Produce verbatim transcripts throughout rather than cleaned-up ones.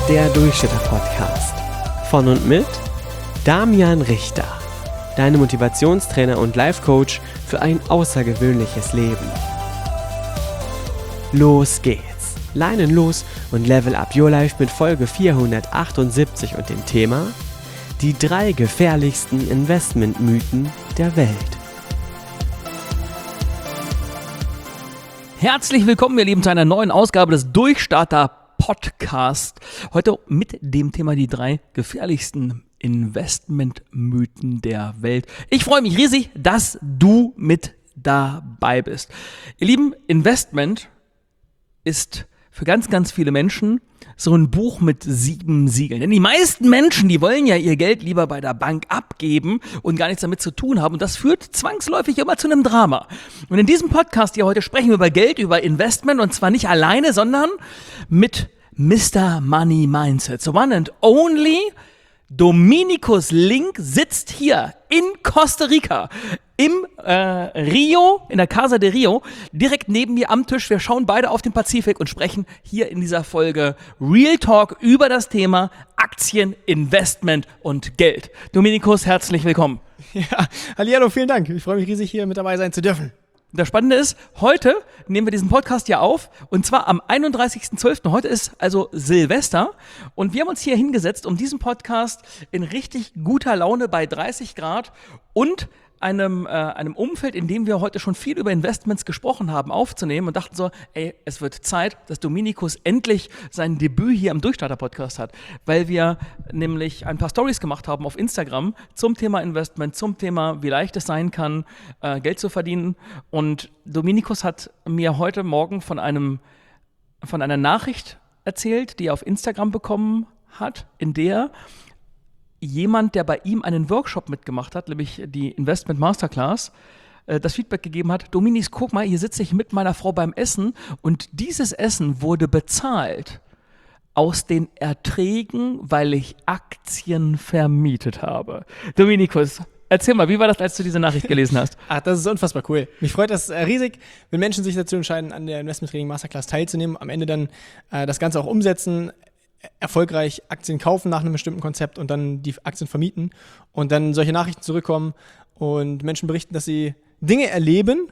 Der Durchstarter-Podcast. Von und mit Damian Richter. Deine Motivationstrainer und Life-Coach für ein außergewöhnliches Leben. Los geht's. Leinen los und level up your life mit Folge vierhundertachtundsiebzig und dem Thema die drei gefährlichsten Investmentmythen der Welt. Herzlich willkommen, ihr Lieben, zu einer neuen Ausgabe des Durchstarter-Podcast. Heute mit dem Thema die drei gefährlichsten Investmentmythen der Welt. Ich freue mich riesig, dass du mit dabei bist. Ihr Lieben, Investment ist für ganz, ganz viele Menschen so ein Buch mit sieben Siegeln. Denn die meisten Menschen, die wollen ja ihr Geld lieber bei der Bank abgeben und gar nichts damit zu tun haben. Und das führt zwangsläufig immer zu einem Drama. Und in diesem Podcast hier heute sprechen wir über Geld, über Investment, und zwar nicht alleine, sondern mit Mister Money Mindset. So one and only Dominikus Link sitzt hier in Costa Rica, im äh, Rio, in der Casa de Rio, direkt neben mir am Tisch. Wir schauen beide auf den Pazifik und sprechen hier in dieser Folge Real Talk über das Thema Aktien, Investment und Geld. Dominikus, herzlich willkommen. Ja, hallihallo, vielen Dank. Ich freue mich riesig, hier mit dabei sein zu dürfen. Das Spannende ist, heute nehmen wir diesen Podcast ja auf, und zwar am einunddreißigsten zwölften Heute ist also Silvester, und wir haben uns hier hingesetzt, um diesen Podcast in richtig guter Laune bei dreißig Grad und einem, äh, einem Umfeld, in dem wir heute schon viel über Investments gesprochen haben, aufzunehmen, und dachten so, ey, es wird Zeit, dass Dominikus endlich sein Debüt hier am Durchstarter-Podcast hat, weil wir nämlich ein paar Stories gemacht haben auf Instagram zum Thema Investment, zum Thema, wie leicht es sein kann, äh, Geld zu verdienen. Und Dominikus hat mir heute Morgen von einem, von einer Nachricht erzählt, die er auf Instagram bekommen hat, in der jemand, der bei ihm einen Workshop mitgemacht hat, nämlich die Investment Masterclass, äh, das Feedback gegeben hat: Dominis, guck mal, hier sitze ich mit meiner Frau beim Essen, und dieses Essen wurde bezahlt aus den Erträgen, weil ich Aktien vermietet habe. Dominikus, erzähl mal, wie war das, als du diese Nachricht gelesen hast? Ach, das ist unfassbar cool. Mich freut das äh, riesig, wenn Menschen sich dazu entscheiden, an der Investment Training Masterclass teilzunehmen, am Ende dann äh, das Ganze auch umsetzen, erfolgreich Aktien kaufen nach einem bestimmten Konzept und dann die Aktien vermieten und dann solche Nachrichten zurückkommen und Menschen berichten, dass sie Dinge erleben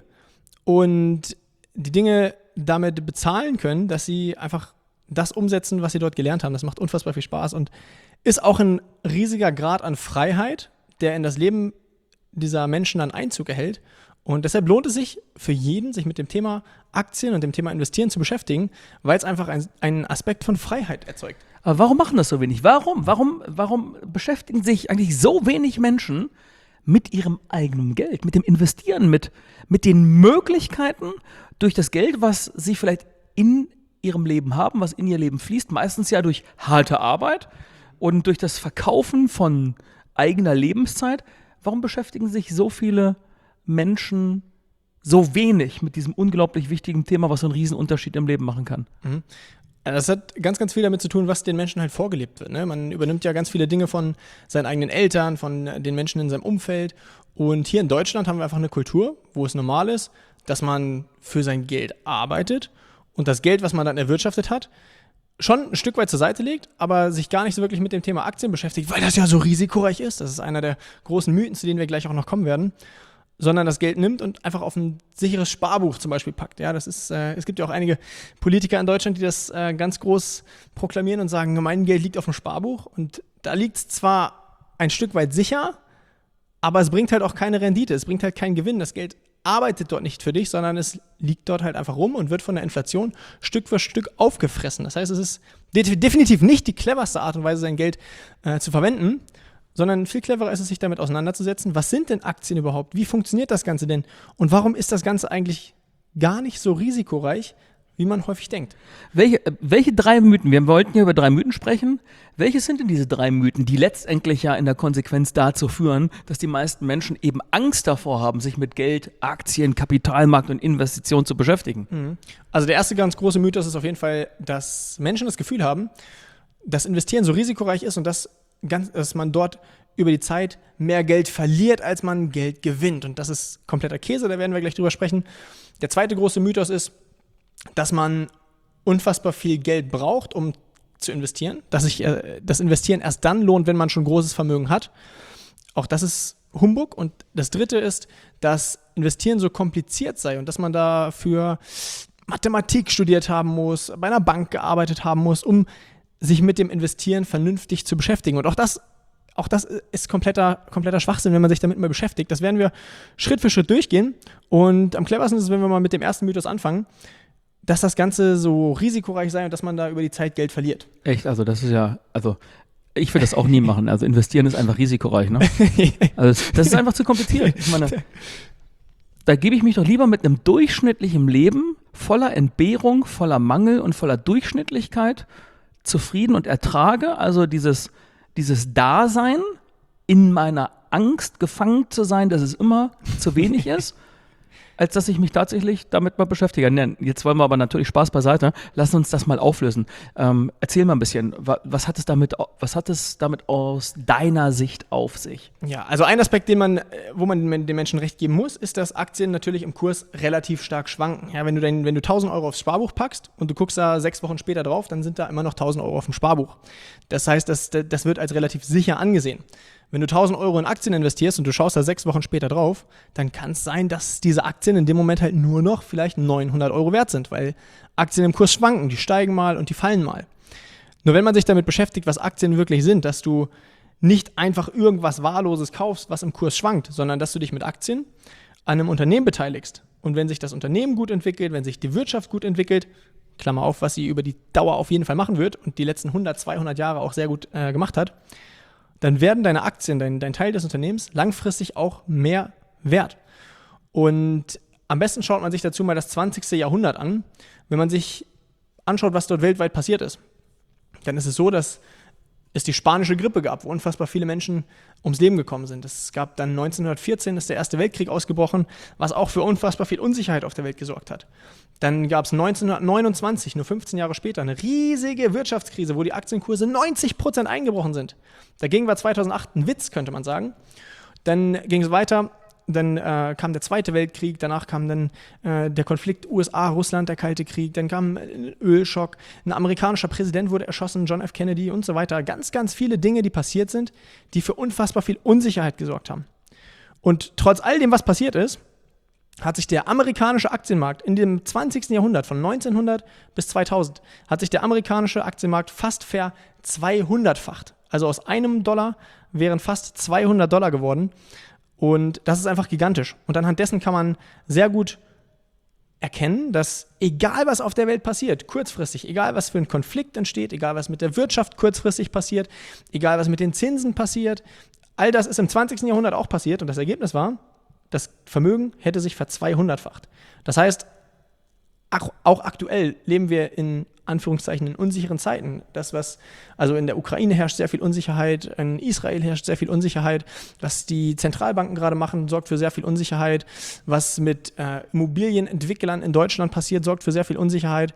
und die Dinge damit bezahlen können, dass sie einfach das umsetzen, was sie dort gelernt haben. Das macht unfassbar viel Spaß und ist auch ein riesiger Grad an Freiheit, der in das Leben dieser Menschen dann Einzug erhält. Und deshalb lohnt es sich für jeden, sich mit dem Thema Aktien und dem Thema Investieren zu beschäftigen, weil es einfach ein, einen Aspekt von Freiheit erzeugt. Aber warum machen das so wenig? Warum, warum, warum beschäftigen sich eigentlich so wenig Menschen mit ihrem eigenen Geld, mit dem Investieren, mit, mit den Möglichkeiten durch das Geld, was sie vielleicht in ihrem Leben haben, was in ihr Leben fließt, meistens ja durch harte Arbeit und durch das Verkaufen von eigener Lebenszeit? Warum beschäftigen sich so viele Menschen so wenig mit diesem unglaublich wichtigen Thema, was so einen riesen Unterschied im Leben machen kann? Mhm. Das hat ganz, ganz viel damit zu tun, was den Menschen halt vorgelebt wird. Ne? Man übernimmt ja ganz viele Dinge von seinen eigenen Eltern, von den Menschen in seinem Umfeld. Und hier in Deutschland haben wir einfach eine Kultur, wo es normal ist, dass man für sein Geld arbeitet und das Geld, was man dann erwirtschaftet hat, schon ein Stück weit zur Seite legt, aber sich gar nicht so wirklich mit dem Thema Aktien beschäftigt, weil das ja so risikoreich ist. Das ist einer der großen Mythen, zu denen wir gleich auch noch kommen werden. Sondern das Geld nimmt und einfach auf ein sicheres Sparbuch zum Beispiel packt. Ja, das ist, äh, es gibt ja auch einige Politiker in Deutschland, die das äh, ganz groß proklamieren und sagen, mein Geld liegt auf dem Sparbuch. Und da liegt es zwar ein Stück weit sicher, aber es bringt halt auch keine Rendite, es bringt halt keinen Gewinn. Das Geld arbeitet dort nicht für dich, sondern es liegt dort halt einfach rum und wird von der Inflation Stück für Stück aufgefressen. Das heißt, es ist de- definitiv nicht die cleverste Art und Weise, sein Geld äh, zu verwenden, sondern viel cleverer ist es, sich damit auseinanderzusetzen. Was sind denn Aktien überhaupt? Wie funktioniert das Ganze denn? Und warum ist das Ganze eigentlich gar nicht so risikoreich, wie man häufig denkt? Welche, welche drei Mythen, wir wollten ja über drei Mythen sprechen, welche sind denn diese drei Mythen, die letztendlich ja in der Konsequenz dazu führen, dass die meisten Menschen eben Angst davor haben, sich mit Geld, Aktien, Kapitalmarkt und Investitionen zu beschäftigen? Mhm. Also der erste ganz große Mythos ist auf jeden Fall, dass Menschen das Gefühl haben, dass Investieren so risikoreich ist und dass Ganz, dass man dort über die Zeit mehr Geld verliert, als man Geld gewinnt. Und das ist kompletter Käse, da werden wir gleich drüber sprechen. Der zweite große Mythos ist, dass man unfassbar viel Geld braucht, um zu investieren, dass sich äh, das Investieren erst dann lohnt, wenn man schon großes Vermögen hat. Auch das ist Humbug. Und das Dritte ist, dass Investieren so kompliziert sei und dass man dafür Mathematik studiert haben muss, bei einer Bank gearbeitet haben muss, um sich mit dem Investieren vernünftig zu beschäftigen. Und auch das, auch das ist kompletter, kompletter Schwachsinn, wenn man sich damit mal beschäftigt. Das werden wir Schritt für Schritt durchgehen. Und am cleversten ist es, wenn wir mal mit dem ersten Mythos anfangen, dass das Ganze so risikoreich sei und dass man da über die Zeit Geld verliert. Echt, also das ist ja, also ich würde das auch nie machen. Also investieren ist einfach risikoreich, ne? Also das ist einfach zu kompliziert. Ich meine, da gebe ich mich doch lieber mit einem durchschnittlichen Leben voller Entbehrung, voller Mangel und voller Durchschnittlichkeit zufrieden und ertrage, also dieses, dieses Dasein in meiner Angst gefangen zu sein, dass es immer zu wenig ist, als dass ich mich tatsächlich damit mal beschäftige. Nee, jetzt wollen wir aber natürlich Spaß beiseite. Lass uns das mal auflösen. Ähm, erzähl mal ein bisschen, was, was hat es damit, was hat es damit aus deiner Sicht auf sich? Ja, also ein Aspekt, den man, wo man den Menschen recht geben muss, ist, dass Aktien natürlich im Kurs relativ stark schwanken. Ja, wenn du dein, wenn du tausend Euro aufs Sparbuch packst und du guckst da sechs Wochen später drauf, dann sind da immer noch tausend Euro auf dem Sparbuch. Das heißt, das, das wird als relativ sicher angesehen. Wenn du tausend Euro in Aktien investierst und du schaust da sechs Wochen später drauf, dann kann es sein, dass diese Aktien in dem Moment halt nur noch vielleicht neunhundert Euro wert sind, weil Aktien im Kurs schwanken, die steigen mal und die fallen mal. Nur wenn man sich damit beschäftigt, was Aktien wirklich sind, dass du nicht einfach irgendwas Wahlloses kaufst, was im Kurs schwankt, sondern dass du dich mit Aktien an einem Unternehmen beteiligst. Und wenn sich das Unternehmen gut entwickelt, wenn sich die Wirtschaft gut entwickelt, Klammer auf, was sie über die Dauer auf jeden Fall machen wird und die letzten hundert, zweihundert Jahre auch sehr gut äh, gemacht hat, dann werden deine Aktien, dein, dein Teil des Unternehmens, langfristig auch mehr wert. Und am besten schaut man sich dazu mal das zwanzigste Jahrhundert an. Wenn man sich anschaut, was dort weltweit passiert ist, dann ist es so, dass es die spanische Grippe gab, wo unfassbar viele Menschen ums Leben gekommen sind. Es gab dann neunzehnhundertvierzehn, ist der Erste Weltkrieg ausgebrochen, was auch für unfassbar viel Unsicherheit auf der Welt gesorgt hat. Dann gab es neunzehnhundertneunundzwanzig, nur fünfzehn Jahre später, eine riesige Wirtschaftskrise, wo die Aktienkurse neunzig Prozent eingebrochen sind. Dagegen war zweitausendacht ein Witz, könnte man sagen. Dann ging es weiter. Dann äh, kam der Zweite Weltkrieg, danach kam dann äh, der Konflikt U S A, Russland, der Kalte Krieg, dann kam ein Ölschock, ein amerikanischer Präsident wurde erschossen, John F. Kennedy und so weiter. Ganz, ganz viele Dinge, die passiert sind, die für unfassbar viel Unsicherheit gesorgt haben. Und trotz all dem, was passiert ist, hat sich der amerikanische Aktienmarkt in dem zwanzigsten Jahrhundert, von neunzehnhundert bis zweitausend, hat sich der amerikanische Aktienmarkt fast verzweihundertfacht. Also aus einem Dollar wären fast zweihundert Dollar geworden. Und das ist einfach gigantisch. Und anhand dessen kann man sehr gut erkennen, dass egal was auf der Welt passiert, kurzfristig, egal was für ein Konflikt entsteht, egal was mit der Wirtschaft kurzfristig passiert, egal was mit den Zinsen passiert, all das ist im zwanzigsten Jahrhundert auch passiert. Und das Ergebnis war, das Vermögen hätte sich verzweihundertfacht. Das heißt, auch aktuell leben wir in Anführungszeichen in unsicheren Zeiten. Das, was, also in der Ukraine herrscht sehr viel Unsicherheit, in Israel herrscht sehr viel Unsicherheit. Was die Zentralbanken gerade machen, sorgt für sehr viel Unsicherheit. Was mit äh, Immobilienentwicklern in Deutschland passiert, sorgt für sehr viel Unsicherheit.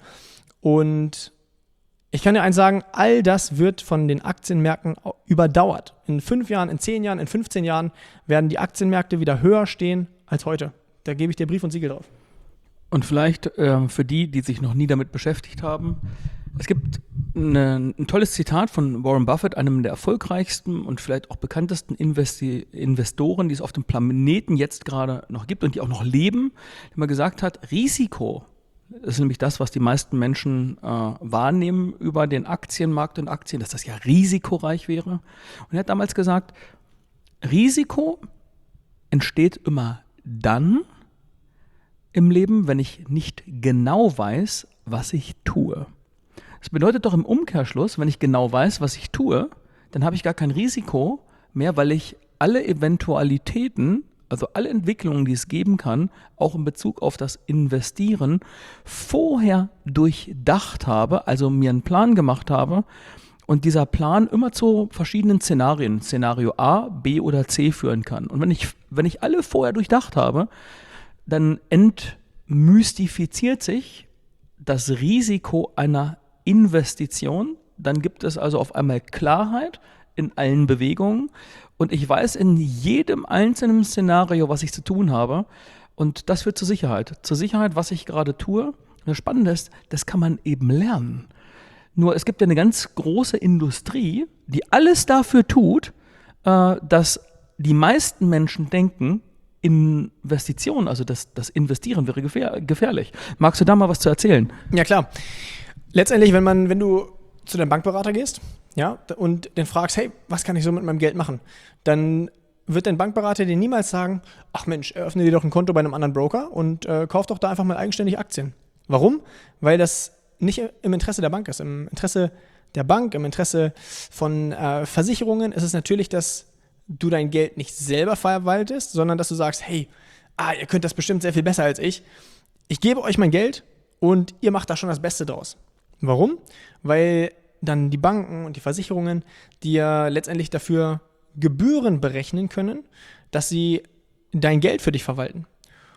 Und ich kann dir eins sagen, all das wird von den Aktienmärkten überdauert. In fünf Jahren, in zehn Jahren, in fünfzehn Jahren werden die Aktienmärkte wieder höher stehen als heute. Da gebe ich dir Brief und Siegel drauf. Und vielleicht äh, für die, die sich noch nie damit beschäftigt haben, es gibt eine, ein tolles Zitat von Warren Buffett, einem der erfolgreichsten und vielleicht auch bekanntesten Investi- Investoren, die es auf dem Planeten jetzt gerade noch gibt und die auch noch leben, der mal gesagt hat, Risiko, das ist nämlich das, was die meisten Menschen äh, wahrnehmen über den Aktienmarkt und Aktien, dass das ja risikoreich wäre. Und er hat damals gesagt, Risiko entsteht immer dann im Leben, wenn ich nicht genau weiß, was ich tue. Das bedeutet doch im Umkehrschluss, wenn ich genau weiß, was ich tue, dann habe ich gar kein Risiko mehr, weil ich alle Eventualitäten, also alle Entwicklungen, die es geben kann, auch in Bezug auf das Investieren, vorher durchdacht habe, also mir einen Plan gemacht habe und dieser Plan immer zu verschiedenen Szenarien, Szenario A, B oder C führen kann. Und wenn ich, wenn ich alle vorher durchdacht habe, dann entmystifiziert sich das Risiko einer Investition. Dann gibt es also auf einmal Klarheit in allen Bewegungen und ich weiß in jedem einzelnen Szenario, was ich zu tun habe. Und das führt zur Sicherheit. Zur Sicherheit, was ich gerade tue. Und das Spannende ist, das kann man eben lernen. Nur es gibt ja eine ganz große Industrie, die alles dafür tut, äh, dass die meisten Menschen denken, Investitionen, also das, das Investieren wäre gefähr- gefährlich. Magst du da mal was zu erzählen? Ja, klar. Letztendlich, wenn man, wenn du zu deinem Bankberater gehst, ja, und den fragst, hey, was kann ich so mit meinem Geld machen? Dann wird dein Bankberater dir niemals sagen, ach Mensch, eröffne dir doch ein Konto bei einem anderen Broker und äh, kauf doch da einfach mal eigenständig Aktien. Warum? Weil das nicht im Interesse der Bank ist. Im Interesse der Bank, im Interesse von äh, Versicherungen ist es natürlich, dass du dein Geld nicht selber verwaltest, sondern dass du sagst, hey, ah, ihr könnt das bestimmt sehr viel besser als ich. Ich gebe euch mein Geld und ihr macht da schon das Beste draus. Warum? Weil dann die Banken und die Versicherungen dir letztendlich dafür Gebühren berechnen können, dass sie dein Geld für dich verwalten.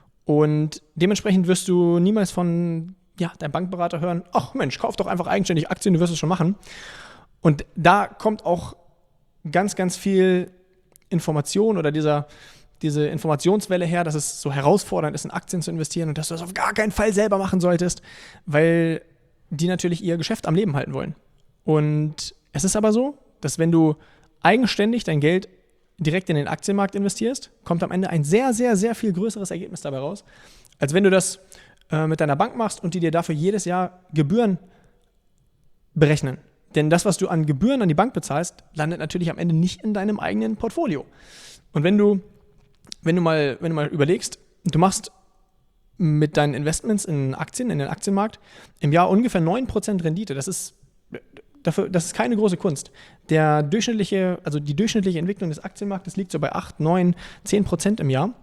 Und dementsprechend wirst du niemals von ja, deinem Bankberater hören, ach Mensch, kauf doch einfach eigenständig Aktien, du wirst es schon machen. Und da kommt auch ganz, ganz viel Information oder dieser, diese Informationswelle her, dass es so herausfordernd ist, in Aktien zu investieren und dass du das auf gar keinen Fall selber machen solltest, weil die natürlich ihr Geschäft am Leben halten wollen. Und es ist aber so, dass wenn du eigenständig dein Geld direkt in den Aktienmarkt investierst, kommt am Ende ein sehr, sehr, sehr viel größeres Ergebnis dabei raus, als wenn du das äh, mit deiner Bank machst und die dir dafür jedes Jahr Gebühren berechnen. Denn das, was du an Gebühren an die Bank bezahlst, landet natürlich am Ende nicht in deinem eigenen Portfolio. Und wenn du, wenn du mal, wenn du mal überlegst, du machst mit deinen Investments in Aktien, in den Aktienmarkt, im Jahr ungefähr neun Prozent Rendite. Das ist, dafür, das ist keine große Kunst. Der durchschnittliche, also die durchschnittliche Entwicklung des Aktienmarktes liegt so bei acht, neun, zehn Prozent im Jahr.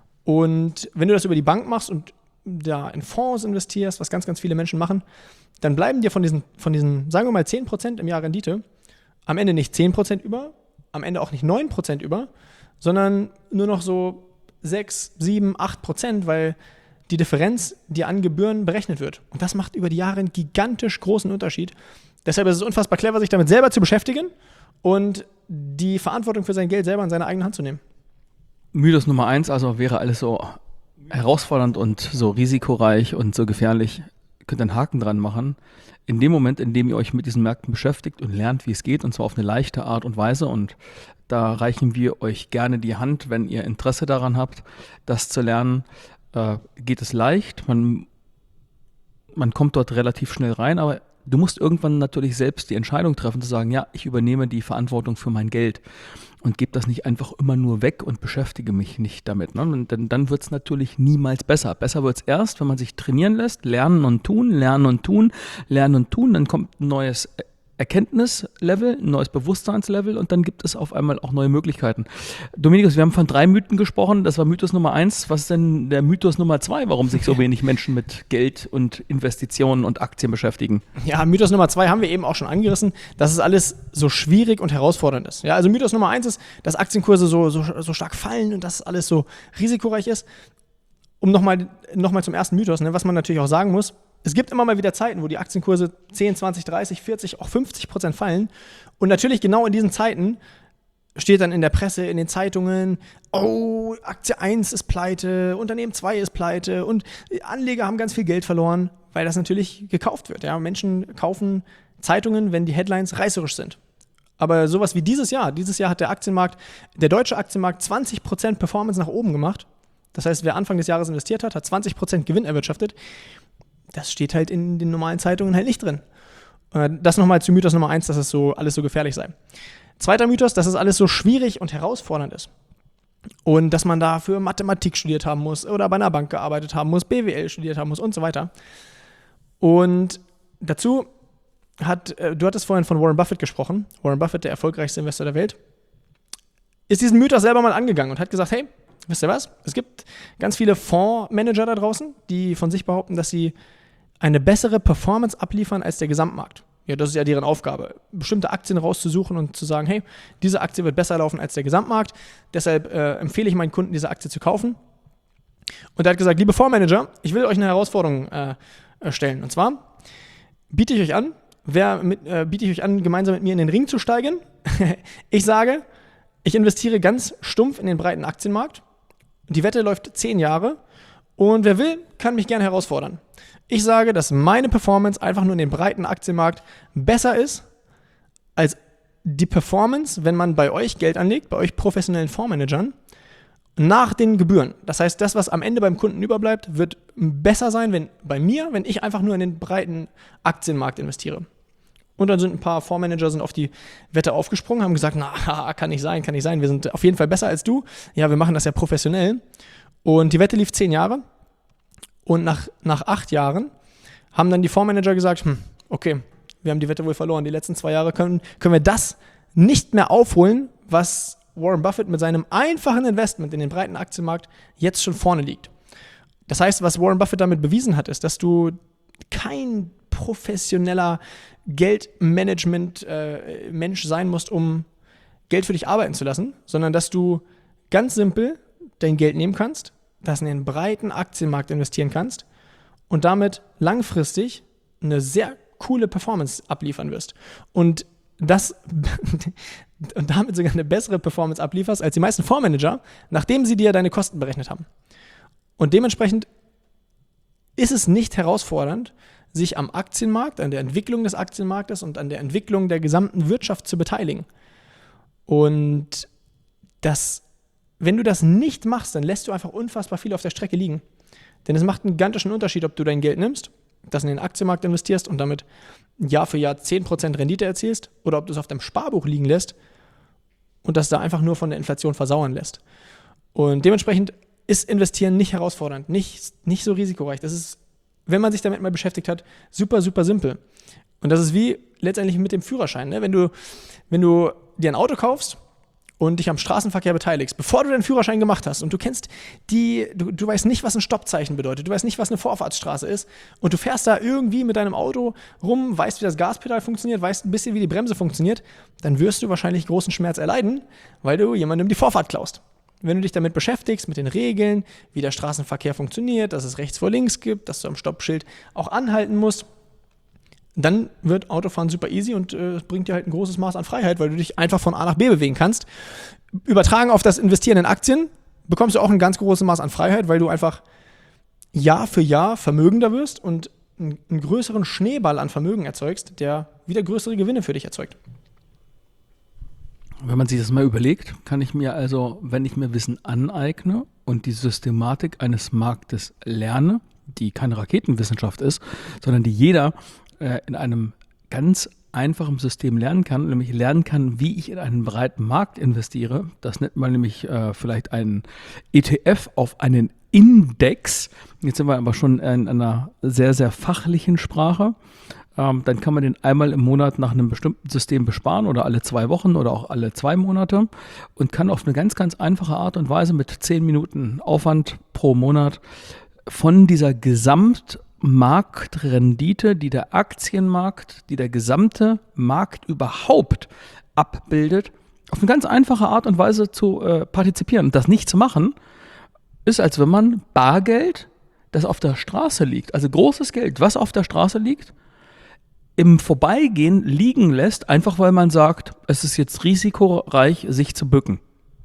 Und wenn du das über die Bank machst und da in Fonds investierst, was ganz, ganz viele Menschen machen, dann bleiben dir von diesen, von diesen, sagen wir mal, zehn Prozent im Jahr Rendite am Ende nicht zehn Prozent über, am Ende auch nicht neun Prozent über, sondern nur noch so sechs, sieben, acht Prozent, weil die Differenz dir an Gebühren berechnet wird. Und das macht über die Jahre einen gigantisch großen Unterschied. Deshalb ist es unfassbar clever, sich damit selber zu beschäftigen und die Verantwortung für sein Geld selber in seine eigene Hand zu nehmen. Mythos Nummer eins, also wäre alles so herausfordernd und so risikoreich und so gefährlich, könnt ihr einen Haken dran machen. In dem Moment, in dem ihr euch mit diesen Märkten beschäftigt und lernt, wie es geht, und zwar auf eine leichte Art und Weise, und da reichen wir euch gerne die Hand, wenn ihr Interesse daran habt, das zu lernen, äh, geht es leicht. Man, man kommt dort relativ schnell rein, aber du musst irgendwann natürlich selbst die Entscheidung treffen, zu sagen, ja, ich übernehme die Verantwortung für mein Geld und gebe das nicht einfach immer nur weg und beschäftige mich nicht damit. Ne? Und dann, dann wird es natürlich niemals besser. Besser wird es erst, wenn man sich trainieren lässt, lernen und tun, lernen und tun, lernen und tun, dann kommt ein neues Erkenntnislevel, ein neues Bewusstseinslevel und dann gibt es auf einmal auch neue Möglichkeiten. Dominikus, wir haben von drei Mythen gesprochen, das war Mythos Nummer eins. Was ist denn der Mythos Nummer zwei, warum sich so wenig Menschen mit Geld und Investitionen und Aktien beschäftigen? Ja, Mythos Nummer zwei haben wir eben auch schon angerissen, dass es alles so schwierig und herausfordernd ist. Ja, also Mythos Nummer eins ist, dass Aktienkurse so, so, so stark fallen und dass alles so risikoreich ist. Um nochmal noch mal zum ersten Mythos, ne, was man natürlich auch sagen muss, es gibt immer mal wieder Zeiten, wo die Aktienkurse zehn, zwanzig, dreißig, vierzig, auch fünfzig Prozent fallen. Und natürlich genau in diesen Zeiten steht dann in der Presse, in den Zeitungen, oh, Aktie eins ist pleite, Unternehmen zwei ist pleite und Anleger haben ganz viel Geld verloren, weil das natürlich gekauft wird. Ja? Menschen kaufen Zeitungen, wenn die Headlines reißerisch sind. Aber sowas wie dieses Jahr, dieses Jahr hat der Aktienmarkt, der deutsche Aktienmarkt zwanzig Prozent Performance nach oben gemacht. Das heißt, wer Anfang des Jahres investiert hat, hat zwanzig Prozent Gewinn erwirtschaftet. Das steht halt in den normalen Zeitungen halt nicht drin. Das nochmal zu Mythos Nummer eins, dass es so alles so gefährlich sei. Zweiter Mythos, dass es alles so schwierig und herausfordernd ist. Und dass man dafür Mathematik studiert haben muss oder bei einer Bank gearbeitet haben muss, B W L studiert haben muss und so weiter. Und dazu hat, du hattest vorhin von Warren Buffett gesprochen, Warren Buffett, der erfolgreichste Investor der Welt, ist diesen Mythos selber mal angegangen und hat gesagt, hey, wisst ihr was? Es gibt ganz viele Fondsmanager da draußen, die von sich behaupten, dass sie eine bessere Performance abliefern als der Gesamtmarkt. Ja, das ist ja deren Aufgabe, bestimmte Aktien rauszusuchen und zu sagen, hey, diese Aktie wird besser laufen als der Gesamtmarkt, deshalb äh, empfehle ich meinen Kunden, diese Aktie zu kaufen. Und er hat gesagt, liebe Fondsmanager, ich will euch eine Herausforderung äh, stellen. Und zwar biete ich euch an, wer mit, äh, biete ich euch an, gemeinsam mit mir in den Ring zu steigen. Ich sage, ich investiere ganz stumpf in den breiten Aktienmarkt. Die Wette läuft zehn Jahre Und wer will, kann mich gerne herausfordern. Ich sage, dass meine Performance einfach nur in den breiten Aktienmarkt besser ist als die Performance, wenn man bei euch Geld anlegt, bei euch professionellen Fondsmanagern, nach den Gebühren. Das heißt, das, was am Ende beim Kunden überbleibt, wird besser sein, wenn bei mir, wenn ich einfach nur in den breiten Aktienmarkt investiere. Und dann sind ein paar Fondsmanager sind auf die Wette aufgesprungen, haben gesagt, na, kann nicht sein, kann nicht sein, wir sind auf jeden Fall besser als du. Ja, wir machen das ja professionell. Und die Wette lief zehn Jahre. Und nach, nach acht Jahren haben dann die Fondsmanager gesagt, hm, okay, wir haben die Wette wohl verloren. Die letzten zwei Jahre können, können wir das nicht mehr aufholen, was Warren Buffett mit seinem einfachen Investment in den breiten Aktienmarkt jetzt schon vorne liegt. Das heißt, was Warren Buffett damit bewiesen hat, ist, dass du kein professioneller Geldmanagement-Mensch äh, sein musst, um Geld für dich arbeiten zu lassen, sondern dass du ganz simpel dein Geld nehmen kannst, das in den breiten Aktienmarkt investieren kannst und damit langfristig eine sehr coole Performance abliefern wirst. Und das und damit sogar eine bessere Performance ablieferst als die meisten Fondsmanager, nachdem sie dir deine Kosten berechnet haben. Und dementsprechend ist es nicht herausfordernd, sich am Aktienmarkt, an der Entwicklung des Aktienmarktes und an der Entwicklung der gesamten Wirtschaft zu beteiligen. Und das, wenn du das nicht machst, dann lässt du einfach unfassbar viel auf der Strecke liegen. Denn es macht einen gigantischen Unterschied, ob du dein Geld nimmst, das in den Aktienmarkt investierst und damit Jahr für Jahr zehn Prozent Rendite erzielst oder ob du es auf deinem Sparbuch liegen lässt und das da einfach nur von der Inflation versauern lässt. Und dementsprechend ist Investieren nicht herausfordernd, nicht, nicht so risikoreich. Das ist, wenn man sich damit mal beschäftigt hat, super, super simpel. Und das ist wie letztendlich mit dem Führerschein. Ne? Wenn du, wenn du dir ein Auto kaufst und dich am Straßenverkehr beteiligst, bevor du den Führerschein gemacht hast und du kennst die, du, du weißt nicht, was ein Stoppzeichen bedeutet, du weißt nicht, was eine Vorfahrtsstraße ist und du fährst da irgendwie mit deinem Auto rum, weißt, wie das Gaspedal funktioniert, weißt ein bisschen, wie die Bremse funktioniert, dann wirst du wahrscheinlich großen Schmerz erleiden, weil du jemandem die Vorfahrt klaust. Wenn du dich damit beschäftigst, mit den Regeln, wie der Straßenverkehr funktioniert, dass es rechts vor links gibt, dass du am Stoppschild auch anhalten musst, dann wird Autofahren super easy und äh, bringt dir halt ein großes Maß an Freiheit, weil du dich einfach von A nach B bewegen kannst. Übertragen auf das Investieren in Aktien bekommst du auch ein ganz großes Maß an Freiheit, weil du einfach Jahr für Jahr vermögender wirst und einen, einen größeren Schneeball an Vermögen erzeugst, der wieder größere Gewinne für dich erzeugt. Wenn man sich das mal überlegt, kann ich mir also, wenn ich mir Wissen aneigne und die Systematik eines Marktes lerne, die keine Raketenwissenschaft ist, sondern die jeder äh, in einem ganz einfachen System lernen kann, nämlich lernen kann, wie ich in einen breiten Markt investiere. Das nennt man nämlich äh, vielleicht einen E T F auf einen Index. Jetzt sind wir aber schon in einer sehr, sehr fachlichen Sprache. Ähm, dann kann man den einmal im Monat nach einem bestimmten System besparen oder alle zwei Wochen oder auch alle zwei Monate und kann auf eine ganz, ganz einfache Art und Weise mit zehn Minuten Aufwand pro Monat von dieser Gesamtmarktrendite, die der Aktienmarkt, die der gesamte Markt überhaupt abbildet, auf eine ganz einfache Art und Weise zu äh, partizipieren. Und das nicht zu machen, ist, als wenn man Bargeld, das auf der Straße liegt, also großes Geld, was auf der Straße liegt, im Vorbeigehen liegen lässt, einfach weil man sagt, es ist jetzt risikoreich, sich zu bücken.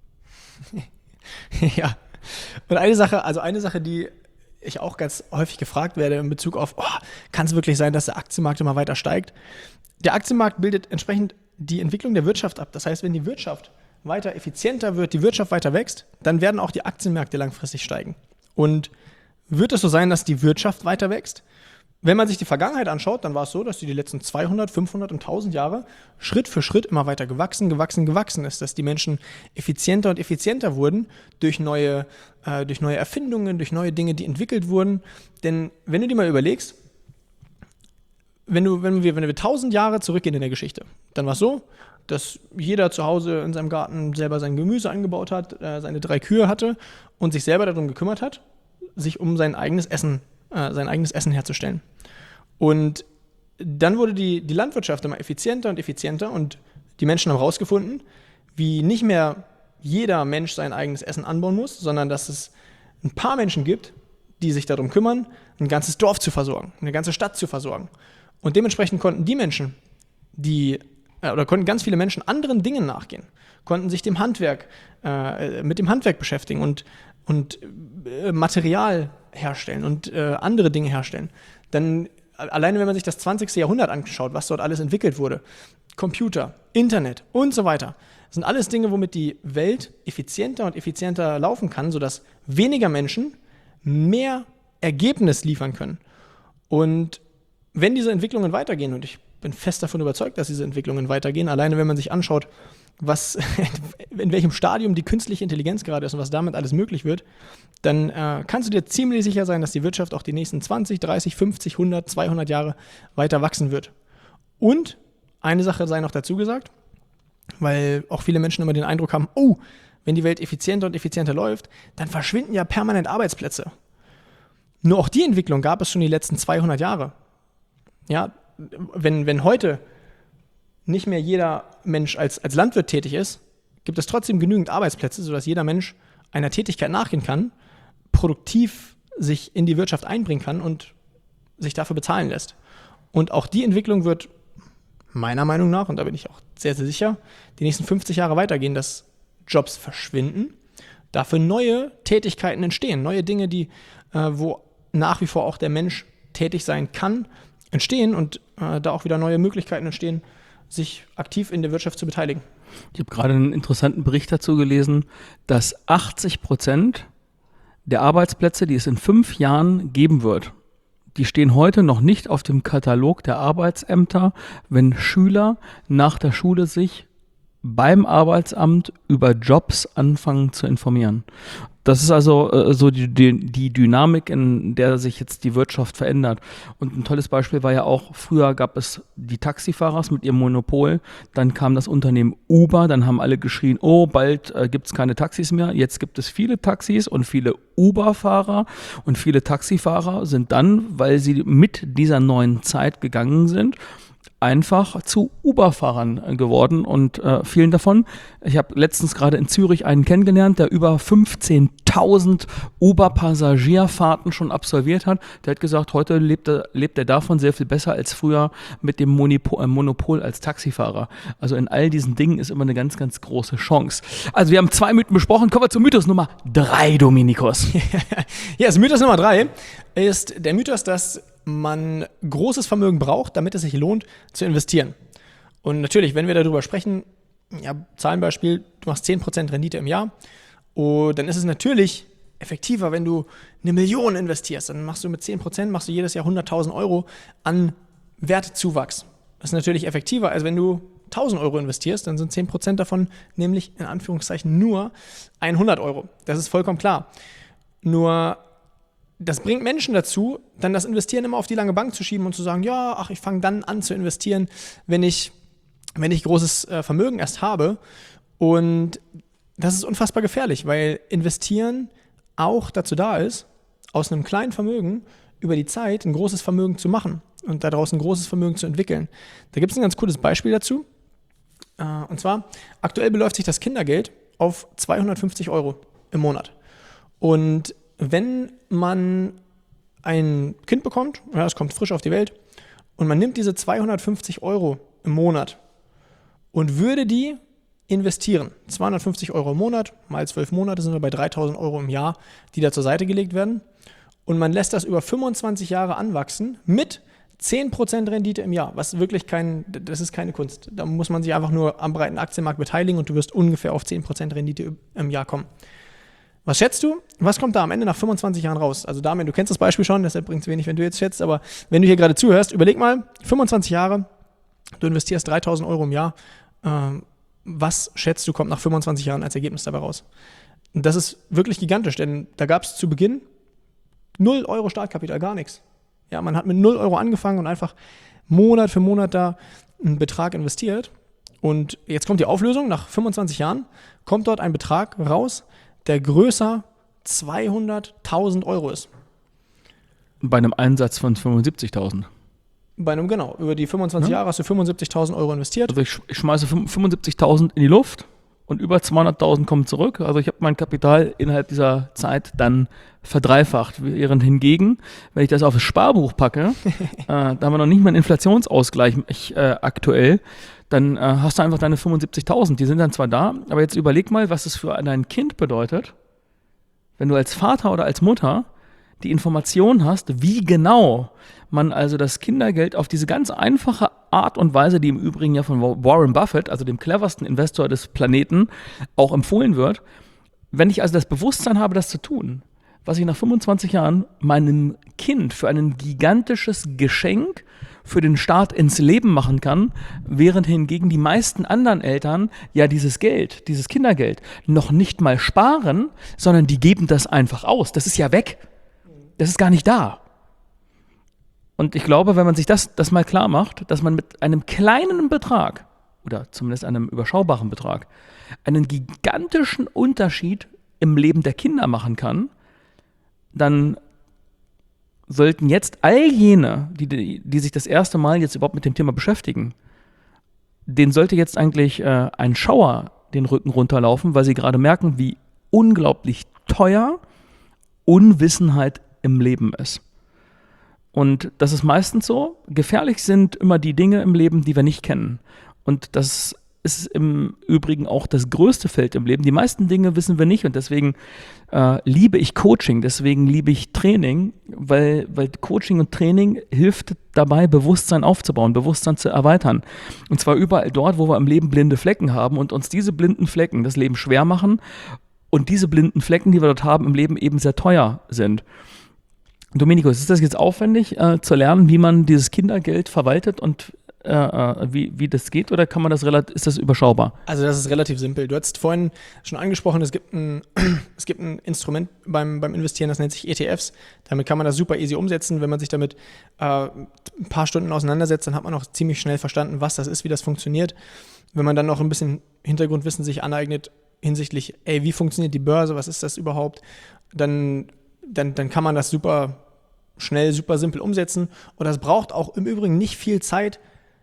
Ja. Und eine Sache, also eine Sache, die ich auch ganz häufig gefragt werde in Bezug auf, oh, kann es wirklich sein, dass der Aktienmarkt immer weiter steigt? Der Aktienmarkt bildet entsprechend die Entwicklung der Wirtschaft ab. Das heißt, wenn die Wirtschaft weiter effizienter wird, die Wirtschaft weiter wächst, dann werden auch die Aktienmärkte langfristig steigen. Und wird es so sein, dass die Wirtschaft weiter wächst? Wenn man sich die Vergangenheit anschaut, dann war es so, dass die die letzten zweihundert, fünfhundert und tausend Jahre Schritt für Schritt immer weiter gewachsen, gewachsen, gewachsen ist, dass die Menschen effizienter und effizienter wurden durch neue, äh, durch neue Erfindungen, durch neue Dinge, die entwickelt wurden. Denn wenn du dir mal überlegst, wenn, du, wenn, wir, wenn wir tausend Jahre zurückgehen in der Geschichte, dann war es so, dass jeder zu Hause in seinem Garten selber sein Gemüse angebaut hat, äh, seine drei Kühe hatte und sich selber darum gekümmert hat, sich um sein eigenes Essen sein eigenes Essen herzustellen. Und dann wurde die, die Landwirtschaft immer effizienter und effizienter und die Menschen haben herausgefunden, wie nicht mehr jeder Mensch sein eigenes Essen anbauen muss, sondern dass es ein paar Menschen gibt, die sich darum kümmern, ein ganzes Dorf zu versorgen, eine ganze Stadt zu versorgen. Und dementsprechend konnten die Menschen, die, äh, oder konnten ganz viele Menschen anderen Dingen nachgehen, konnten sich dem Handwerk, äh, mit dem Handwerk beschäftigen und und äh, Material herstellen und äh, andere Dinge herstellen, dann alleine wenn man sich das zwanzigste Jahrhundert anschaut, was dort alles entwickelt wurde, Computer, Internet und so weiter, das sind alles Dinge, womit die Welt effizienter und effizienter laufen kann, sodass weniger Menschen mehr Ergebnis liefern können. Und wenn diese Entwicklungen weitergehen, und ich bin fest davon überzeugt, dass diese Entwicklungen weitergehen, alleine wenn man sich anschaut, was, in welchem Stadium die künstliche Intelligenz gerade ist und was damit alles möglich wird, dann äh, kannst du dir ziemlich sicher sein, dass die Wirtschaft auch die nächsten zwanzig, dreißig, fünfzig, hundert, zweihundert Jahre weiter wachsen wird. Und eine Sache sei noch dazu gesagt, weil auch viele Menschen immer den Eindruck haben, oh, wenn die Welt effizienter und effizienter läuft, dann verschwinden ja permanent Arbeitsplätze. Nur auch die Entwicklung gab es schon die letzten zweihundert Jahre. Ja, wenn, wenn heute nicht mehr jeder Mensch als, als Landwirt tätig ist, gibt es trotzdem genügend Arbeitsplätze, sodass jeder Mensch einer Tätigkeit nachgehen kann, produktiv sich in die Wirtschaft einbringen kann und sich dafür bezahlen lässt. Und auch die Entwicklung wird meiner Meinung nach, und da bin ich auch sehr, sehr sicher, die nächsten fünfzig Jahre weitergehen, dass Jobs verschwinden, dafür neue Tätigkeiten entstehen, neue Dinge, die, äh, wo nach wie vor auch der Mensch tätig sein kann, entstehen und äh, da auch wieder neue Möglichkeiten entstehen, sich aktiv in der Wirtschaft zu beteiligen. Ich habe gerade einen interessanten Bericht dazu gelesen, dass achtzig Prozent der Arbeitsplätze, die es in fünf Jahren geben wird, die stehen heute noch nicht auf dem Katalog der Arbeitsämter, wenn Schüler nach der Schule sich beim Arbeitsamt über Jobs anfangen zu informieren. Das ist also äh, so die, die, die Dynamik, in der sich jetzt die Wirtschaft verändert. Und ein tolles Beispiel war ja auch, früher gab es die Taxifahrer mit ihrem Monopol, dann kam das Unternehmen Uber, dann haben alle geschrien, oh, bald äh, gibt es keine Taxis mehr. Jetzt gibt es viele Taxis und viele Uber-Fahrer und viele Taxifahrer sind dann, weil sie mit dieser neuen Zeit gegangen sind, einfach zu Uber-Fahrern geworden und äh, vielen davon. Ich habe letztens gerade in Zürich einen kennengelernt, der über fünfzehntausend Uber-Passagierfahrten schon absolviert hat. Der hat gesagt, heute lebt er, lebt er davon sehr viel besser als früher mit dem Monopol, äh, Monopol als Taxifahrer. Also in all diesen Dingen ist immer eine ganz, ganz große Chance. Also wir haben zwei Mythen besprochen. Kommen wir zum Mythos Nummer drei, Dominikus. Ja, also Mythos Nummer drei ist der Mythos, dass man großes Vermögen braucht, damit es sich lohnt, zu investieren. Und natürlich, wenn wir darüber sprechen, ja, Zahlenbeispiel, du machst zehn Prozent Rendite im Jahr, und dann ist es natürlich effektiver, wenn du eine Million investierst. Dann machst du mit zehn Prozent, machst du jedes Jahr hunderttausend Euro an Wertzuwachs. Das ist natürlich effektiver, als wenn du tausend Euro investierst, dann sind zehn Prozent davon nämlich in Anführungszeichen nur hundert Euro. Das ist vollkommen klar. Nur das bringt Menschen dazu, dann das Investieren immer auf die lange Bank zu schieben und zu sagen, ja, ach, ich fange dann an zu investieren, wenn ich, wenn ich großes äh, Vermögen erst habe. Und das ist unfassbar gefährlich, weil Investieren auch dazu da ist, aus einem kleinen Vermögen über die Zeit ein großes Vermögen zu machen und daraus ein großes Vermögen zu entwickeln. Da gibt es ein ganz cooles Beispiel dazu. Äh, und zwar, aktuell beläuft sich das Kindergeld auf zweihundertfünfzig Euro im Monat. Und wenn man ein Kind bekommt, ja, es kommt frisch auf die Welt, und man nimmt diese zweihundertfünfzig Euro im Monat und würde die investieren, zweihundertfünfzig Euro im Monat, mal zwölf Monate sind wir bei dreitausend Euro im Jahr, die da zur Seite gelegt werden, und man lässt das über fünfundzwanzig Jahre anwachsen mit zehn Prozent Rendite im Jahr, was wirklich kein, das ist keine Kunst. Da muss man sich einfach nur am breiten Aktienmarkt beteiligen und du wirst ungefähr auf zehn Prozent Rendite im Jahr kommen. Was schätzt du? Was kommt da am Ende nach fünfundzwanzig Jahren raus? Also Damian, du kennst das Beispiel schon, deshalb bringt es wenig, wenn du jetzt schätzt, aber wenn du hier gerade zuhörst, überleg mal, fünfundzwanzig Jahre, du investierst dreitausend Euro im Jahr, ähm, was schätzt du, kommt nach fünfundzwanzig Jahren als Ergebnis dabei raus? Und das ist wirklich gigantisch, denn da gab es zu Beginn null Euro Startkapital, gar nichts. Ja, man hat mit null Euro angefangen und einfach Monat für Monat da einen Betrag investiert. Und jetzt kommt die Auflösung, nach fünfundzwanzig Jahren kommt dort ein Betrag raus, der größer zweihunderttausend Euro ist. Bei einem Einsatz von fünfundsiebzigtausend. Bei einem, genau. Über die fünfundzwanzig ja. Jahre hast du fünfundsiebzigtausend Euro investiert. Also ich, ich schmeiße fünfundsiebzigtausend in die Luft und über zweihunderttausend kommen zurück. Also ich habe mein Kapital innerhalb dieser Zeit dann verdreifacht. Während hingegen, wenn ich das auf das Sparbuch packe, äh, da haben wir noch nicht mal einen Inflationsausgleich ich, äh, aktuell, dann äh, hast du einfach deine fünfundsiebzigtausend. Die sind dann zwar da, aber jetzt überleg mal, was es für dein Kind bedeutet, wenn du als Vater oder als Mutter die Information hast, wie genau man also das Kindergeld auf diese ganz einfache Art und Weise, die im Übrigen ja von Warren Buffett, also dem cleversten Investor des Planeten, auch empfohlen wird, wenn ich also das Bewusstsein habe, das zu tun, was ich nach fünfundzwanzig Jahren meinem Kind für ein gigantisches Geschenk für den Start ins Leben machen kann, während hingegen die meisten anderen Eltern ja dieses Geld, dieses Kindergeld noch nicht mal sparen, sondern die geben das einfach aus. Das ist ja weg. Das ist gar nicht da. Und ich glaube, wenn man sich das, das mal klar macht, dass man mit einem kleinen Betrag oder zumindest einem überschaubaren Betrag einen gigantischen Unterschied im Leben der Kinder machen kann, dann sollten jetzt all jene, die, die, die sich das erste Mal jetzt überhaupt mit dem Thema beschäftigen, denen sollte jetzt eigentlich äh, ein Schauer den Rücken runterlaufen, weil sie gerade merken, wie unglaublich teuer Unwissenheit im Leben ist. Und das ist meistens so. Gefährlich sind immer die Dinge im Leben, die wir nicht kennen. Und das ist im Übrigen auch das größte Feld im Leben. Die meisten Dinge wissen wir nicht und deswegen äh, liebe ich Coaching, deswegen liebe ich Training, weil, weil Coaching und Training hilft dabei, Bewusstsein aufzubauen, Bewusstsein zu erweitern. Und zwar überall dort, wo wir im Leben blinde Flecken haben und uns diese blinden Flecken das Leben schwer machen und diese blinden Flecken, die wir dort haben, im Leben eben sehr teuer sind. Dominikus, ist das jetzt aufwendig, äh, zu lernen, wie man dieses Kindergeld verwaltet und äh, wie, wie das geht, oder kann man das relativ, ist das überschaubar? Also das ist relativ simpel. Du hast vorhin schon angesprochen, es gibt ein, es gibt ein Instrument beim, beim Investieren, das nennt sich E T Fs. Damit kann man das super easy umsetzen. Wenn man sich damit äh, ein paar Stunden auseinandersetzt, dann hat man auch ziemlich schnell verstanden, was das ist, wie das funktioniert. Wenn man dann noch ein bisschen Hintergrundwissen sich aneignet hinsichtlich, ey, wie funktioniert die Börse, was ist das überhaupt, dann Dann, dann kann man das super schnell, super simpel umsetzen. Und das braucht auch im Übrigen nicht viel Zeit,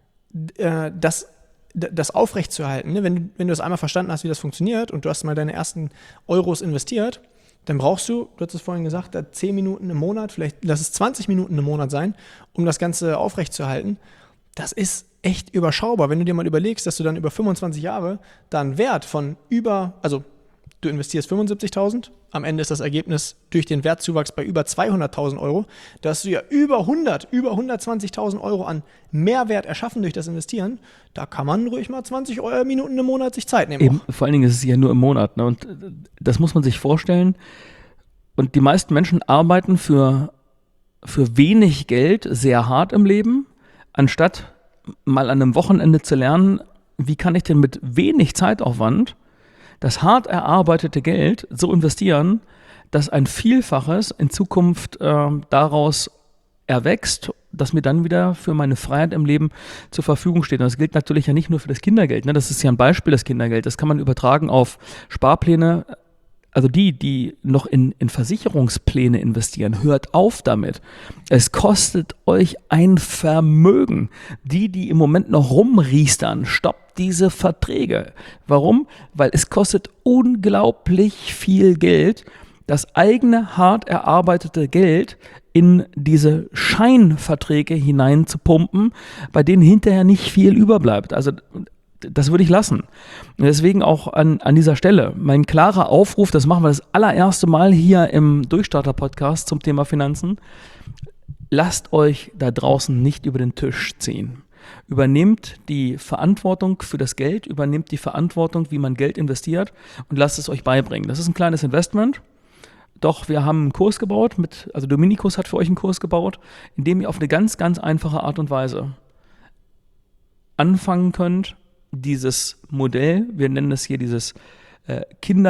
äh, das, das aufrechtzuerhalten. Ne? Wenn, wenn du das einmal verstanden hast, wie das funktioniert und du hast mal deine ersten Euros investiert, dann brauchst du, du hast es vorhin gesagt, zehn Minuten im Monat, vielleicht lass es zwanzig Minuten im Monat sein, um das Ganze aufrechtzuerhalten. Das ist echt überschaubar. Wenn du dir mal überlegst, dass du dann über fünfundzwanzig Jahre da einen Wert von über, also du investierst fünfundsiebzigtausend, am Ende ist das Ergebnis durch den Wertzuwachs bei über zweihunderttausend Euro. Da hast du ja über hundert, über hundertzwanzigtausend Euro an Mehrwert erschaffen durch das Investieren. Da kann man ruhig mal zwanzig Minuten im Monat sich Zeit nehmen. Eben, vor allen Dingen ist es ja nur im Monat. Ne? Und das muss man sich vorstellen. Und die meisten Menschen arbeiten für, für wenig Geld sehr hart im Leben, anstatt mal an einem Wochenende zu lernen, wie kann ich denn mit wenig Zeitaufwand das hart erarbeitete Geld so investieren, dass ein Vielfaches in Zukunft äh, daraus erwächst, das mir dann wieder für meine Freiheit im Leben zur Verfügung steht. Und das gilt natürlich ja nicht nur für das Kindergeld. Ne? Das ist ja ein Beispiel, das Kindergeld. Das kann man übertragen auf Sparpläne. Also die, die noch in, in Versicherungspläne investieren, hört auf damit. Es kostet euch ein Vermögen. Die, die im Moment noch rumriestern, stoppt diese Verträge. Warum? Weil es kostet unglaublich viel Geld, das eigene hart erarbeitete Geld in diese Scheinverträge hineinzupumpen, bei denen hinterher nicht viel überbleibt. Also das würde ich lassen. Und deswegen auch an, an dieser Stelle mein klarer Aufruf, das machen wir das allererste Mal hier im Durchstarter-Podcast zum Thema Finanzen. Lasst euch da draußen nicht über den Tisch ziehen. Übernehmt die Verantwortung für das Geld, übernehmt die Verantwortung, wie man Geld investiert und lasst es euch beibringen. Das ist ein kleines Investment. Doch wir haben einen Kurs gebaut, mit, also Dominikus hat für euch einen Kurs gebaut, in dem ihr auf eine ganz, ganz einfache Art und Weise anfangen könnt, dieses Modell, wir nennen es hier dieses äh,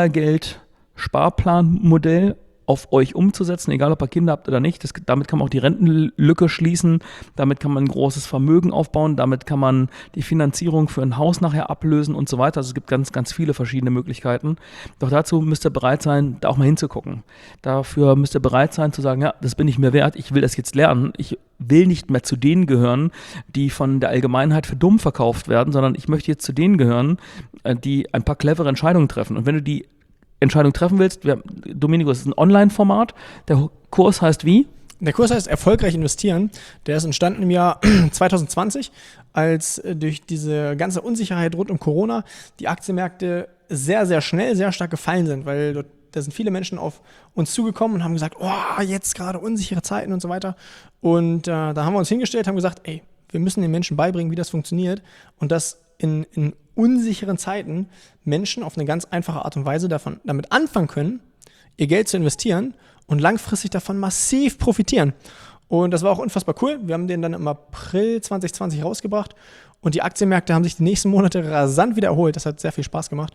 Kindergeld-Sparplan-Modell, auf euch umzusetzen, egal ob ihr Kinder habt oder nicht. Das, damit kann man auch die Rentenlücke schließen, damit kann man ein großes Vermögen aufbauen, damit kann man die Finanzierung für ein Haus nachher ablösen und so weiter. Also es gibt ganz, ganz viele verschiedene Möglichkeiten. Doch dazu müsst ihr bereit sein, da auch mal hinzugucken. Dafür müsst ihr bereit sein zu sagen, ja, das bin ich mir wert, ich will das jetzt lernen. Ich will nicht mehr zu denen gehören, die von der Allgemeinheit für dumm verkauft werden, sondern ich möchte jetzt zu denen gehören, die ein paar clevere Entscheidungen treffen. Und wenn du die Entscheidung treffen willst, wir, Dominikus, ist ein Online-Format. Der Kurs heißt wie? Der Kurs heißt Erfolgreich investieren. Der ist entstanden im Jahr zwanzig zwanzig, als durch diese ganze Unsicherheit rund um Corona die Aktienmärkte sehr, sehr schnell, sehr stark gefallen sind, weil dort da sind viele Menschen auf uns zugekommen und haben gesagt, oh, jetzt gerade unsichere Zeiten und so weiter. Und äh, da haben wir uns hingestellt, haben gesagt, ey, wir müssen den Menschen beibringen, wie das funktioniert und dass in, in unsicheren Zeiten Menschen auf eine ganz einfache Art und Weise davon, damit anfangen können, ihr Geld zu investieren und langfristig davon massiv profitieren. Und das war auch unfassbar cool. Wir haben den dann im April zwanzig zwanzig rausgebracht und die Aktienmärkte haben sich die nächsten Monate rasant wieder erholt. Das hat sehr viel Spaß gemacht.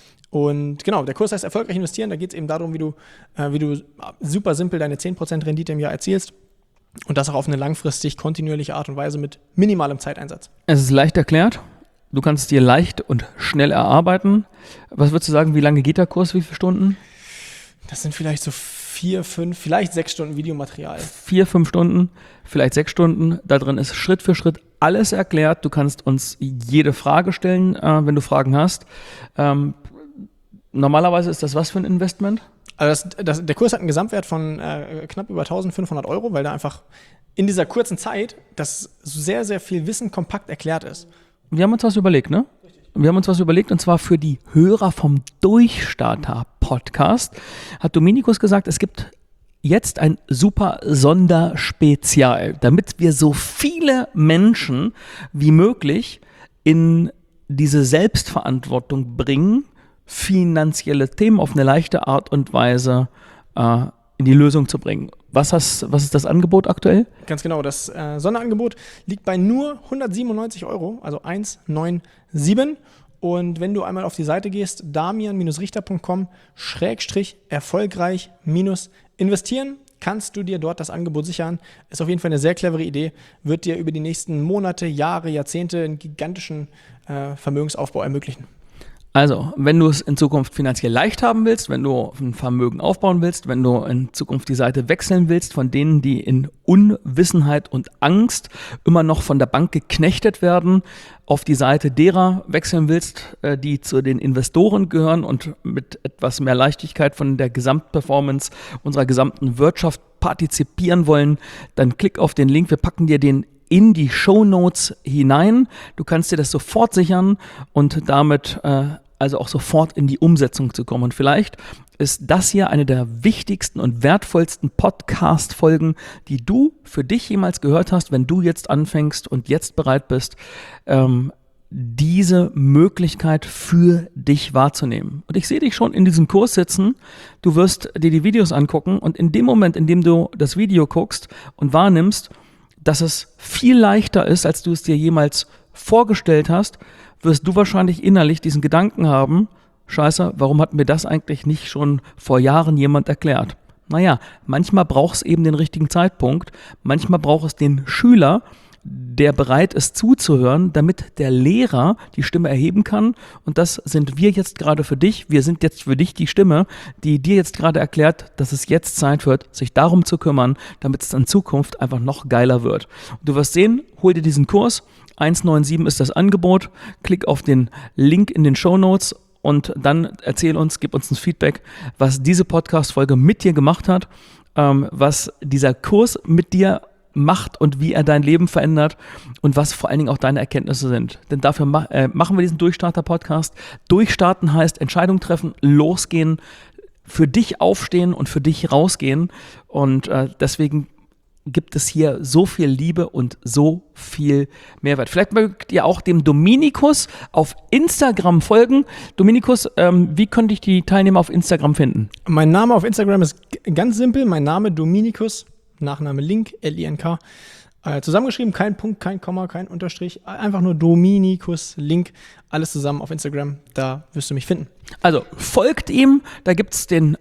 Und genau, der Kurs heißt erfolgreich investieren. Da geht es eben darum, wie du, äh, wie du super simpel deine zehn Prozent Rendite im Jahr erzielst. Und das auch auf eine langfristig kontinuierliche Art und Weise mit minimalem Zeiteinsatz. Es ist leicht erklärt. Du kannst es dir leicht und schnell erarbeiten. Was würdest du sagen, wie lange geht der Kurs, wie viele Stunden? Das sind vielleicht so vier, fünf, vielleicht sechs Stunden Videomaterial. Vier, fünf Stunden, vielleicht sechs Stunden. Da drin ist Schritt für Schritt alles erklärt. Du kannst uns jede Frage stellen, äh, wenn du Fragen hast. Ähm, normalerweise ist das was für ein Investment? Also das, das, der Kurs hat einen Gesamtwert von äh, knapp über eintausendfünfhundert Euro, weil da einfach in dieser kurzen Zeit das sehr, sehr viel Wissen kompakt erklärt ist. Wir haben uns was überlegt, ne? Wir haben uns was überlegt und zwar für die Hörer vom Durchstarter-Podcast hat Dominikus gesagt, es gibt jetzt ein super Sonderspezial, damit wir so viele Menschen wie möglich in diese Selbstverantwortung bringen, finanzielle Themen auf eine leichte Art und Weise äh, in die Lösung zu bringen. Was, hast, was ist das Angebot aktuell? Ganz genau, das äh, Sonderangebot liegt bei nur hundertsiebenundneunzig Euro, also hundertsiebenundneunzig. Und wenn du einmal auf die Seite gehst, damian richter punkt com schrägstrich erfolgreich investieren, kannst du dir dort das Angebot sichern. Ist auf jeden Fall eine sehr clevere Idee, wird dir über die nächsten Monate, Jahre, Jahrzehnte einen gigantischen äh, Vermögensaufbau ermöglichen. Also, wenn du es in Zukunft finanziell leicht haben willst, wenn du ein Vermögen aufbauen willst, wenn du in Zukunft die Seite wechseln willst von denen, die in Unwissenheit und Angst immer noch von der Bank geknechtet werden, auf die Seite derer wechseln willst, die zu den Investoren gehören und mit etwas mehr Leichtigkeit von der Gesamtperformance unserer gesamten Wirtschaft partizipieren wollen, dann klick auf den Link. Wir packen dir den in die Shownotes hinein. Du kannst dir das sofort sichern und damit äh, also auch sofort in die Umsetzung zu kommen. Und vielleicht ist das hier eine der wichtigsten und wertvollsten Podcast-Folgen, die du für dich jemals gehört hast, wenn du jetzt anfängst und jetzt bereit bist, ähm, diese Möglichkeit für dich wahrzunehmen. Und ich sehe dich schon in diesem Kurs sitzen. Du wirst dir die Videos angucken und in dem Moment, in dem du das Video guckst und wahrnimmst, dass es viel leichter ist, als du es dir jemals vorgestellt hast, wirst du wahrscheinlich innerlich diesen Gedanken haben, Scheiße, warum hat mir das eigentlich nicht schon vor Jahren jemand erklärt? Naja, manchmal braucht es eben den richtigen Zeitpunkt, manchmal braucht es den Schüler, der bereit ist zuzuhören, damit der Lehrer die Stimme erheben kann. Und das sind wir jetzt gerade für dich. Wir sind jetzt für dich die Stimme, die dir jetzt gerade erklärt, dass es jetzt Zeit wird, sich darum zu kümmern, damit es in Zukunft einfach noch geiler wird. Und du wirst sehen, hol dir diesen Kurs. hundertsiebenundneunzig ist das Angebot. Klick auf den Link in den Shownotes und dann erzähl uns, gib uns ein Feedback, was diese Podcast-Folge mit dir gemacht hat, ähm, was dieser Kurs mit dir macht und wie er dein Leben verändert und was vor allen Dingen auch deine Erkenntnisse sind. Denn dafür ma- äh, machen wir diesen Durchstarter-Podcast. Durchstarten heißt Entscheidung treffen, losgehen, für dich aufstehen und für dich rausgehen. Und äh, deswegen gibt es hier so viel Liebe und so viel Mehrwert. Vielleicht mögt ihr auch dem Dominikus auf Instagram folgen. Dominikus, ähm, wie könnte ich die Teilnehmer auf Instagram finden? Mein Name auf Instagram ist g- ganz simpel. Mein Name Dominikus, Nachname Link, L I N K. Äh, zusammengeschrieben, kein Punkt, kein Komma, kein Unterstrich. Einfach nur Dominikus Link. Alles zusammen auf Instagram. Da wirst du mich finden. Also folgt ihm. Da gibt es den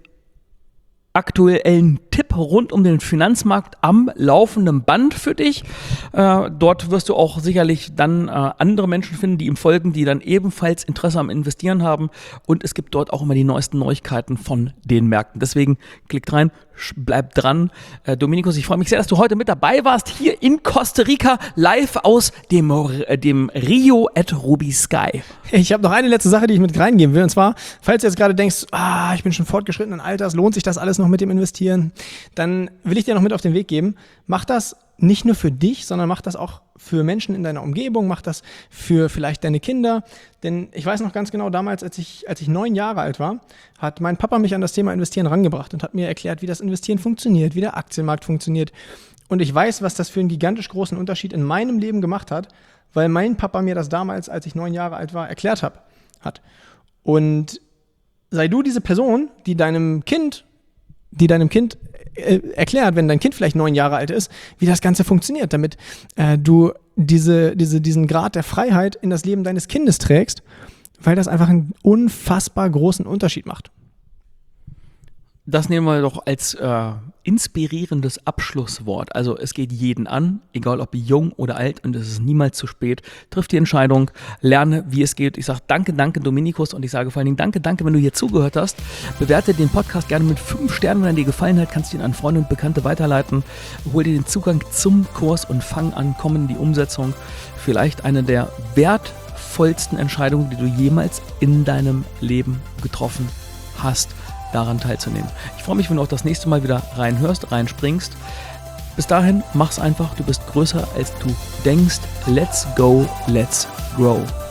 aktuellen Tipp rund um den Finanzmarkt am laufenden Band für dich. Äh, dort wirst du auch sicherlich dann äh, andere Menschen finden, die ihm folgen, die dann ebenfalls Interesse am Investieren haben. Und es gibt dort auch immer die neuesten Neuigkeiten von den Märkten. Deswegen klickt rein, bleib dran. Äh, Dominikus, ich freue mich sehr, dass du heute mit dabei warst, hier in Costa Rica, live aus dem, äh, dem Rio at Ruby Sky. Ich habe noch eine letzte Sache, die ich mit reingeben will. Und zwar, falls du jetzt gerade denkst, ah, ich bin schon fortgeschrittenen Alters, lohnt sich das alles noch mit dem Investieren? Dann will ich dir noch mit auf den Weg geben. Mach das nicht nur für dich, sondern mach das auch für Menschen in deiner Umgebung, mach das für vielleicht deine Kinder. Denn ich weiß noch ganz genau, damals, als ich, als ich neun Jahre alt war, hat mein Papa mich an das Thema Investieren rangebracht und hat mir erklärt, wie das Investieren funktioniert, wie der Aktienmarkt funktioniert. Und ich weiß, was das für einen gigantisch großen Unterschied in meinem Leben gemacht hat, weil mein Papa mir das damals, als ich neun Jahre alt war, erklärt hab, hat. Und sei du diese Person, die deinem Kind, die deinem Kind äh, erklärt, wenn dein Kind vielleicht neun Jahre alt ist, wie das Ganze funktioniert, damit äh, du diese, diese, diesen Grad der Freiheit in das Leben deines Kindes trägst, weil das einfach einen unfassbar großen Unterschied macht. Das nehmen wir doch als äh, inspirierendes Abschlusswort. Also es geht jeden an, egal ob jung oder alt, und es ist niemals zu spät. Triff die Entscheidung, lerne, wie es geht. Ich sage danke, danke Dominikus, und ich sage vor allen Dingen danke, danke, wenn du hier zugehört hast. Bewerte den Podcast gerne mit fünf Sternen, wenn er dir gefallen hat, kannst du ihn an Freunde und Bekannte weiterleiten. Hol dir den Zugang zum Kurs und fang an, komm in die Umsetzung. Vielleicht eine der wertvollsten Entscheidungen, die du jemals in deinem Leben getroffen hast, daran teilzunehmen. Ich freue mich, wenn du auch das nächste Mal wieder reinhörst, reinspringst. Bis dahin, mach's einfach. Du bist größer, als du denkst. Let's go, let's grow.